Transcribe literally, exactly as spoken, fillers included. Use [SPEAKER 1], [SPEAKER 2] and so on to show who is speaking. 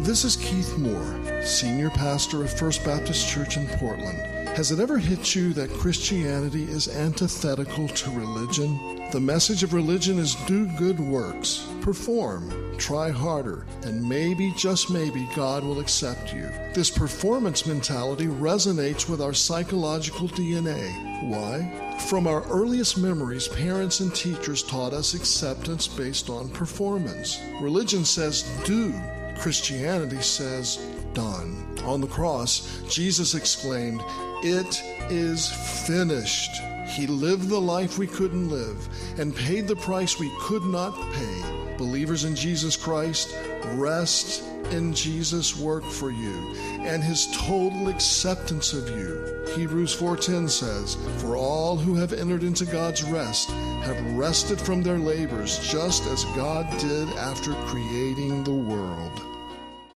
[SPEAKER 1] This is Keith Moore, Senior Pastor of First Baptist Church in Portland. Has it ever hit you that Christianity is antithetical to religion? The message of religion is do good works, perform, try harder, and maybe, just maybe, God will accept you. This performance mentality resonates with our psychological D N A. Why? From our earliest memories, parents and teachers taught us acceptance based on performance. Religion says do. Christianity says done. On the cross, Jesus exclaimed, "It is finished." He lived the life we couldn't live and paid the price we could not pay. Believers in Jesus Christ, rest in Jesus' work for you and his total acceptance of you. Hebrews four ten says, "For all who have entered into God's rest have rested from their labors, just as God did after creating the world."